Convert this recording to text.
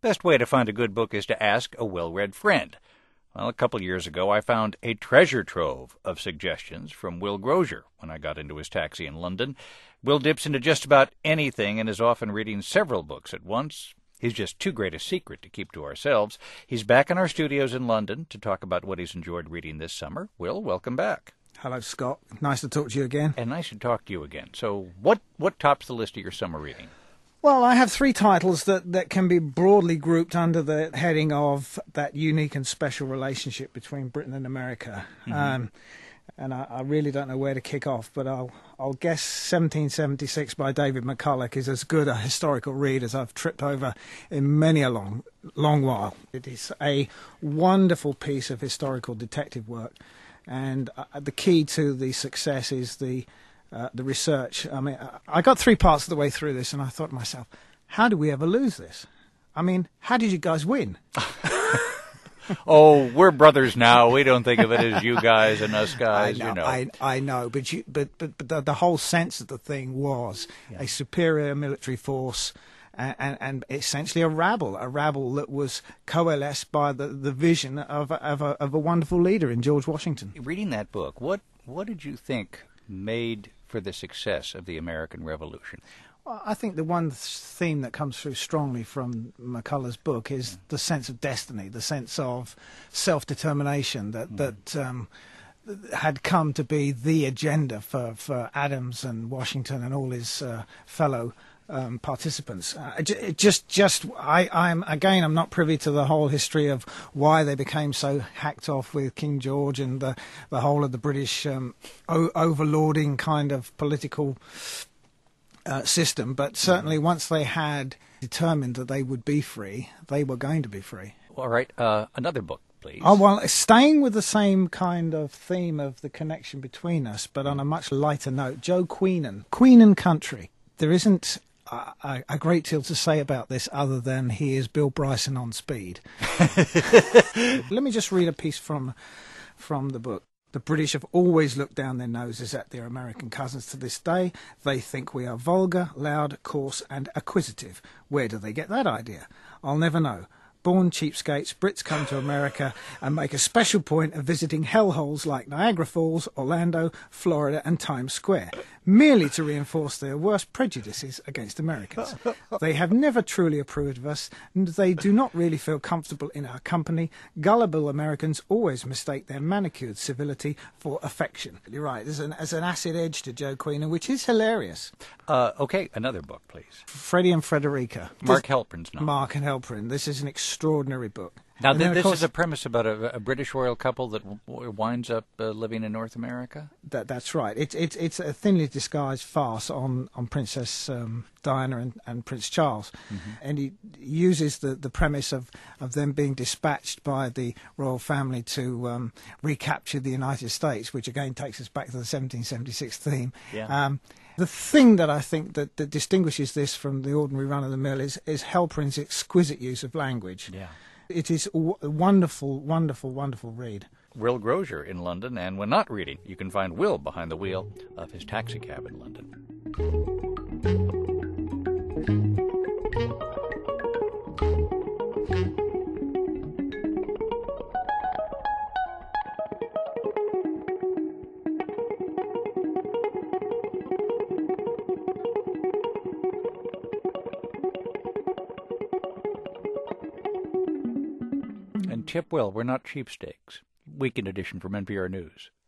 Best way to find a good book is to ask a well-read friend. Well, a couple years ago, I found a treasure trove of suggestions from Will Grosier when I got into his taxi in London. Will dips into just about anything and is often reading several books at once. He's just too great a secret to keep to ourselves. He's back in our studios in London to talk about what he's enjoyed reading this summer. Will, welcome back. Hello, Scott. Nice to talk to you again. And nice to talk to you again. So what tops the list of your summer reading? Well, I have three titles that can be broadly grouped under the heading of that unique and special relationship between Britain and America. Mm-hmm. And I really don't know where to kick off, but I'll guess 1776 by David McCulloch is as good a historical read as I've tripped over in many a long while. It is a wonderful piece of historical detective work, and the key to the success is the research. I mean, I got 3 parts of the way through this, and I thought to myself, how did we ever lose this? I mean, how did you guys win? Oh, we're brothers now. We don't think of it as you guys and us guys. I know, but the whole sense of the thing was a superior military force and essentially a rabble that was coalesced by the vision of a wonderful leader in George Washington. Reading that book, what did you think made for the success of the American Revolution? Well, I think the one theme that comes through strongly from McCullough's book is the sense of destiny, the sense of self-determination that had come to be the agenda for Adams and Washington and all his fellow participants. I'm not privy to the whole history of why they became so hacked off with King George and the whole of the British overlording kind of political system, but certainly once they had determined that they would be free, they were going to be free. All right, another book, please. Oh, well, staying with the same kind of theme of the connection between us, but on a much lighter note, Joe Queenan, Queen and Country. There isn't a great deal to say about this other than he is Bill Bryson on speed. Let me just read a piece from the book. The British have always looked down their noses at their American cousins to this day. They think we are vulgar, loud, coarse and acquisitive. Where do they get that idea? I'll never know. Born cheapskates, Brits come to America and make a special point of visiting hellholes like Niagara Falls, Orlando, Florida and Times Square, merely to reinforce their worst prejudices against Americans. They have never truly approved of us, and they do not really feel comfortable in our company. Gullible Americans always mistake their manicured civility for affection. You're right, there's an acid edge to Joe Queenan, which is hilarious. Okay, another book, please. Freddie and Frederica. Mark Halperin's novel. Mark and Halperin. This is an extraordinary book. Now, this is a premise about a British royal couple that winds up living in North America? That's right. It's a thinly disguised farce on Princess Diana and Prince Charles. Mm-hmm. And he uses the premise of them being dispatched by the royal family to recapture the United States, which again takes us back to the 1776 theme. Yeah. The thing that I think that distinguishes this from the ordinary run-of-the-mill is Halperin's exquisite use of language. Yeah. It is a wonderful, wonderful, wonderful read. Will Grosier in London, and when not reading, you can find Will behind the wheel of his taxicab in London. And tip well, we're not cheapsteaks. Weekend edition from NPR News.